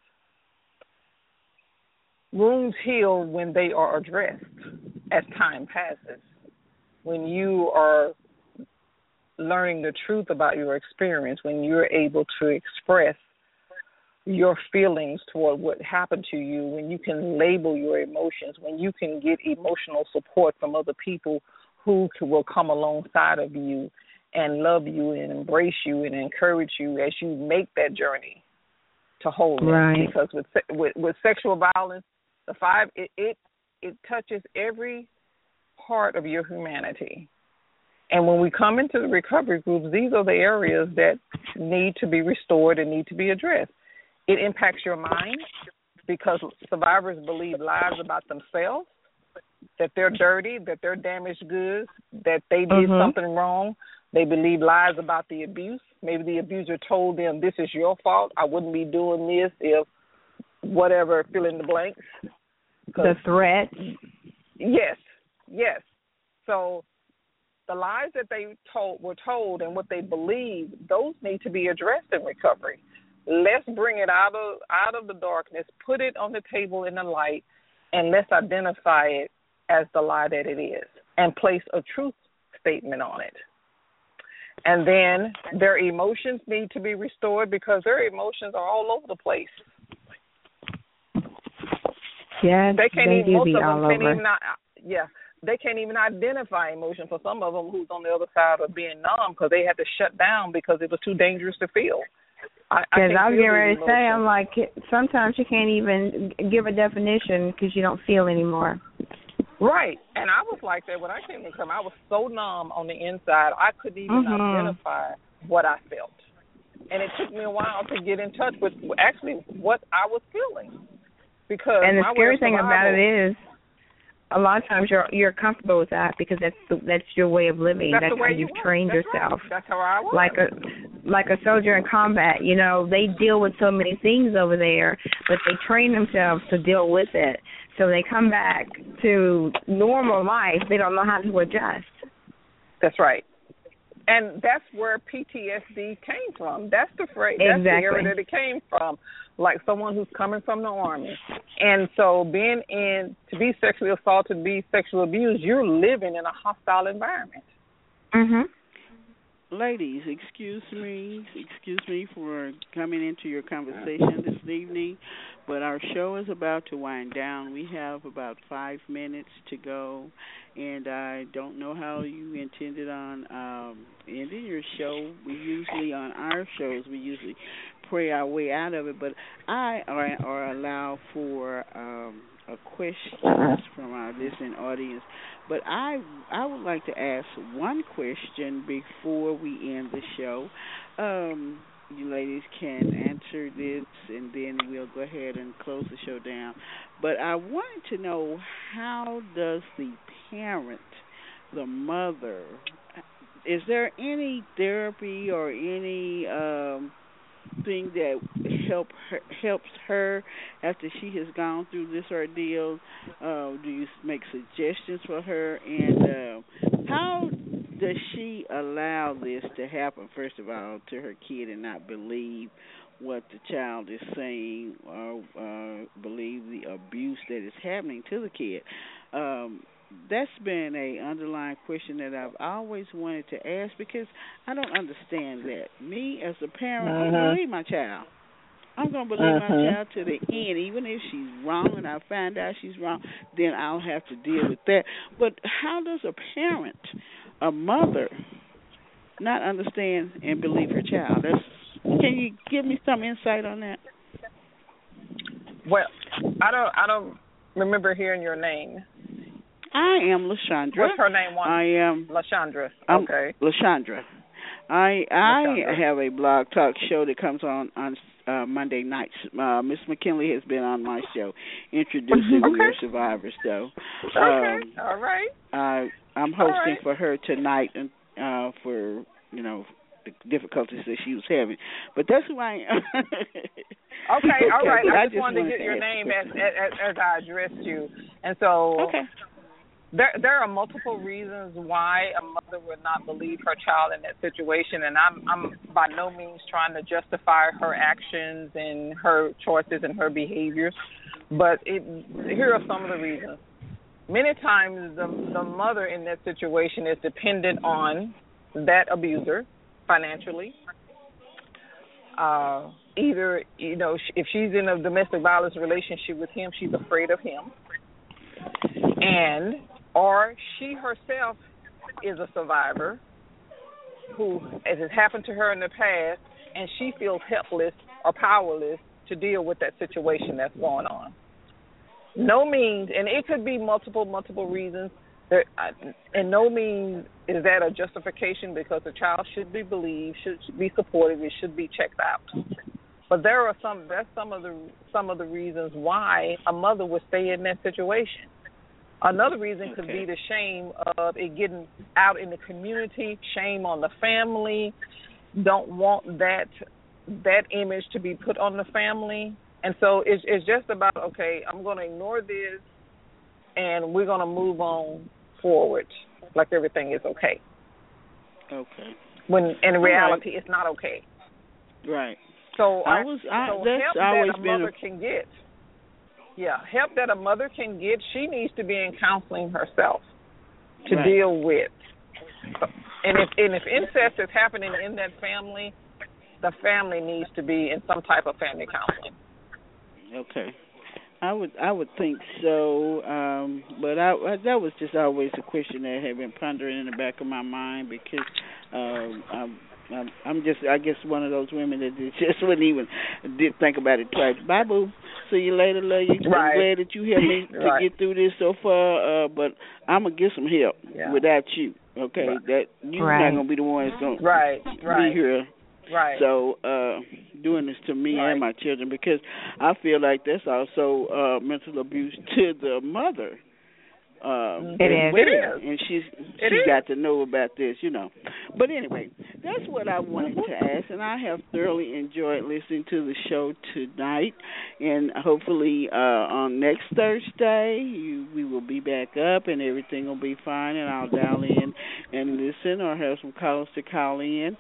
S4: wounds heal when they are addressed as time passes. When you are learning the truth about your experience, when you're able to express your feelings toward what happened to you, when you can label your emotions, when you can get emotional support from other people who will come alongside of you and love you and embrace you and encourage you as you make that journey to wholeness.
S2: Right.
S4: Because with sexual violence, it touches every part of your humanity. And when we come into the recovery groups, these are the areas that need to be restored and need to be addressed. It impacts your mind because survivors believe lies about themselves, that they're dirty, that they're damaged goods, that they did something wrong. They believe lies about the abuse. Maybe the abuser told them, this is your fault. I wouldn't be doing this if whatever, fill in the blanks.
S2: The threat.
S4: Yes. So the lies that they were told and what they believe, those need to be addressed in recovery. Let's bring it out of the darkness, put it on the table in the light, and let's identify it as the lie that it is and place a truth statement on it. And then their emotions need to be restored because their emotions are all over the place.
S2: Yes,
S4: they can't even,
S2: do
S4: most
S2: be
S4: of them
S2: all
S4: can't
S2: over.
S4: even, they can't even identify emotion for some of them who's on the other side of being numb because they had to shut down because it was too dangerous to feel.
S2: Because I was getting ready to say, I'm like, sometimes you can't even give a definition because you don't feel anymore.
S4: Right. And I was like that when I came to recovery. I was so numb on the inside, I couldn't even identify what I felt. And it took me a while to get in touch with actually what I was feeling. Because
S2: and the scary thing about it is, a lot of times you're comfortable with that because that's your way of living. That's how you've trained yourself.
S4: Right. That's how I was.
S2: Like a soldier in combat, you know, they deal with so many things over there, but they train themselves to deal with it. So they come back to normal life. They don't know how to adjust.
S4: That's right. And that's where PTSD came from. That's the phrase. That's the area that it came from. Like someone who's coming from the Army. And so to be sexually assaulted, to be sexually abused, you're living in a hostile environment.
S2: Mhm.
S3: Ladies, excuse me for coming into your conversation this evening, but our show is about to wind down. We have about 5 minutes to go, and I don't know how you intended on ending your show. On our shows, we usually pray our way out of it, but or allow for a question from our listening audience. But I would like to ask one question before we end the show. you ladies can answer this, and then we'll go ahead and close the show down. But I wanted to know, how does the parent, the mother, is there any therapy or any thing that helps her after she has gone through this ordeal? Do you make suggestions for her, and how does she allow this to happen, first of all, to her kid, and not believe what the child is saying, or believe the abuse that is happening to the kid? That's been a underlying question that I've always wanted to ask, because I don't understand that. Me, as a parent, I'm going to believe my child. I'm going to believe my child to the end. Even if she's wrong and I find out she's wrong, then I'll have to deal with that. But how does a parent, a mother, not understand and believe her child? Can you give me some insight on that?
S4: Well, I don't remember hearing your name.
S3: I am LaShondra.
S4: What's her name?
S3: I am
S4: LaShondra. Okay.
S3: LaShondra. I have a blog talk show that comes on Monday nights. Miss McKinley has been on my show introducing We Are Survivors, though.
S4: Okay. All right.
S3: I'm hosting for her tonight, and for the difficulties that she was having. But that's who I am.
S4: Okay, all right. I just wanted to get your name as I addressed you. And so there are multiple reasons why a mother would not believe her child in that situation, and I'm by no means trying to justify her actions and her choices and her behaviors, but here are some of the reasons. Many times the mother in that situation is dependent on that abuser financially. Either, if she's in a domestic violence relationship with him, she's afraid of him. Or she herself is a survivor who, as has happened to her in the past, and she feels helpless or powerless to deal with that situation that's going on. No means, and it could be multiple reasons, in no means is that a justification, because the child should be believed, should be supported, it should be checked out. But that's some of the reasons why a mother would stay in that situation. Another reason could be the shame of it getting out in the community, shame on the family, don't want that image to be put on the family. And so it's just about, okay, I'm going to ignore this and we're going to move on forward like everything is okay.
S3: Okay.
S4: When in reality it's not okay.
S3: Right.
S4: So
S3: help that a mother
S4: can get. Yeah, help that a mother can get, she needs to be in counseling herself to deal with. And if incest is happening in that family, the family needs to be in some type of family counseling.
S3: Okay. I would think so, but that was just always a question that had been pondering in the back of my mind, because I'm just, I guess, one of those women that just wouldn't even did think about it twice. Bye, boo. See you later, love you. I'm glad that you helped me to get through this so far, but I'm going to get some help without you, okay? That you're not going to be the one that's going to be here. Right. So doing this to me and my children, because I feel like that's also mental abuse to the mother.
S2: It is.
S3: And she's got to know about this, But anyway, that's what I wanted to ask, and I have thoroughly enjoyed listening to the show tonight. And hopefully on next Thursday, we will be back up and everything will be fine, and I'll dial in and listen, or have some callers to call in.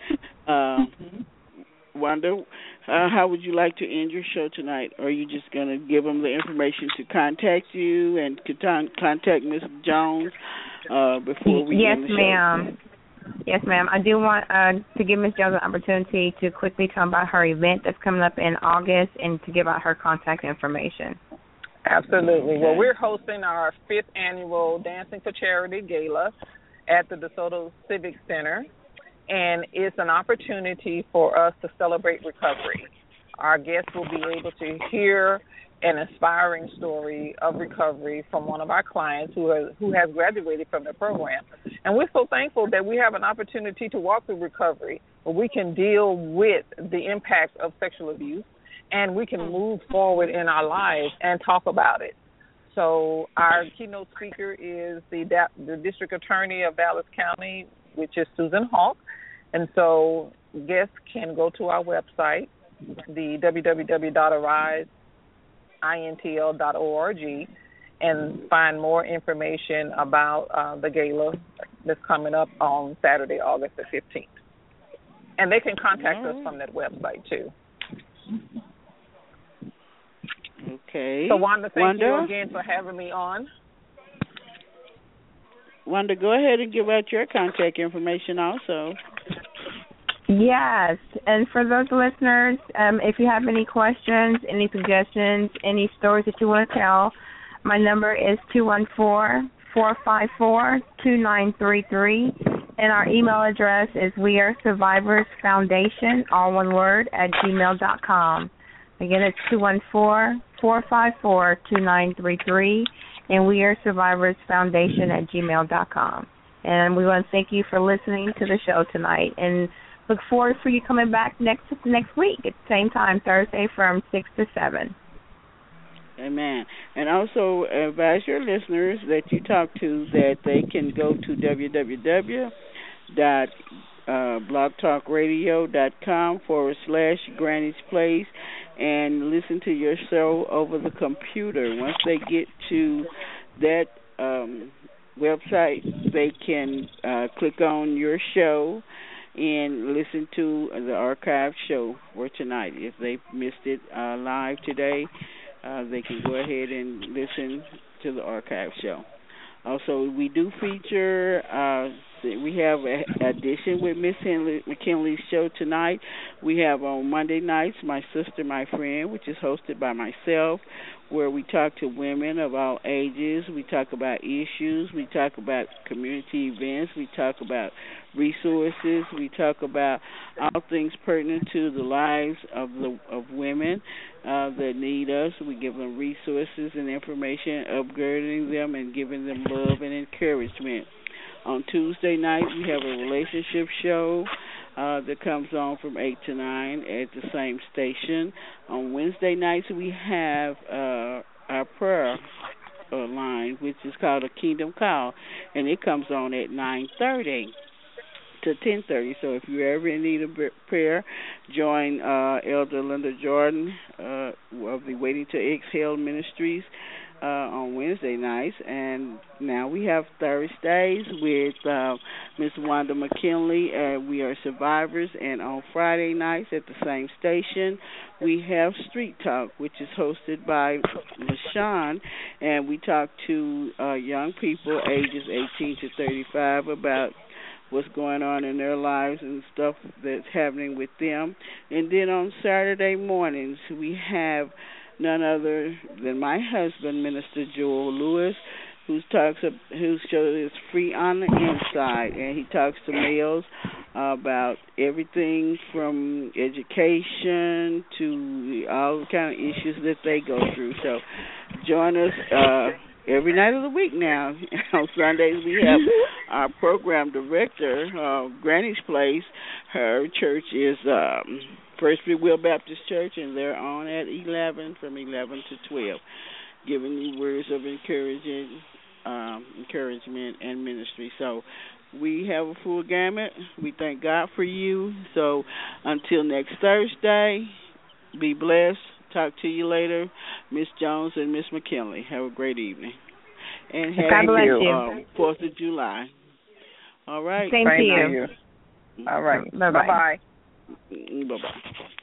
S3: Wanda, how would you like to end your show tonight? Or are you just going to give them the information to contact you and contact Ms. Jones before we end the show?
S2: Yes, ma'am. I do want to give Ms. Jones an opportunity to quickly tell about her event that's coming up in August and to give out her contact information.
S4: Absolutely. Well, we're hosting our 5th annual Dancing for Charity Gala at the DeSoto Civic Center. And it's an opportunity for us to celebrate recovery. Our guests will be able to hear an inspiring story of recovery from one of our clients who has graduated from the program. And we're so thankful that we have an opportunity to walk through recovery where we can deal with the impact of sexual abuse, and we can move forward in our lives and talk about it. So our keynote speaker is the District Attorney of Dallas County, which is Susan Hawk. And so guests can go to our website, the www.ariseintl.org, and find more information about the gala that's coming up on Saturday, August the 15th. And they can contact us from that website, too.
S3: Okay.
S4: So, Wanda, thank you again for having me on.
S3: Wanda, go ahead and give out your contact information also.
S2: Yes, and for those listeners, if you have any questions, any suggestions, any stories that you want to tell, my number is 214-454-2933, and our email address is wearesurvivorsfoundation, all one word, @gmail.com. Again, it's 214-454-2933, and wearesurvivorsfoundation @gmail.com. And we want to thank you for listening to the show tonight, and look forward for you coming back next week at the same time, Thursday from 6 to 7.
S3: Amen. And also advise your listeners that you talk to that they can go to www.blogtalkradio.com/Granny's Place and listen to your show over the computer. Once they get to that website, they can click on your show and listen to the archive show for tonight. If they missed it live today, they can go ahead and listen to the archive show. Also, we do feature, we have an edition with Miss McKinley's show tonight. We have on Monday nights, My Sister, My Friend, which is hosted by myself, where we talk to women of all ages. We talk about issues. We talk about community events. We talk about resources. We talk about all things pertinent to the lives of women that need us. We give them resources and information, upgirding them and giving them love and encouragement. On Tuesday night, we have a relationship show that comes on from 8 to 9 at the same station. On Wednesday nights, we have our prayer line, which is called a Kingdom Call, and it comes on at 9:30 to 10:30. So if you're ever in need of prayer, join Elder Linda Jordan of the Waiting to Exhale Ministries on Wednesday nights. And now we have Thursdays with Miss Wanda McKinley. We are survivors. And on Friday nights at the same station, we have Street Talk, which is hosted by LaShawn. And we talk to young people ages 18 to 35 about what's going on in their lives and stuff that's happening with them. And then on Saturday mornings, we have none other than my husband, Minister Joel Lewis, whose show is Free on the Inside, and he talks to males about everything from education to all the kind of issues that they go through. So join us every night of the week now. On Sundays, we have our program director, Granny's Place. Her church is First Free Will Baptist Church, and they're on at 11, from 11 to 12, giving you words of encouragement and ministry. So we have a full gamut. We thank God for you. So until next Thursday, be blessed. Talk to you later, Miss Jones and Miss McKinley. Have a great evening. And happy 4th of July. All right.
S2: Same to you.
S4: All right.
S2: Bye-bye.
S4: Bye-bye.
S3: Bye-bye.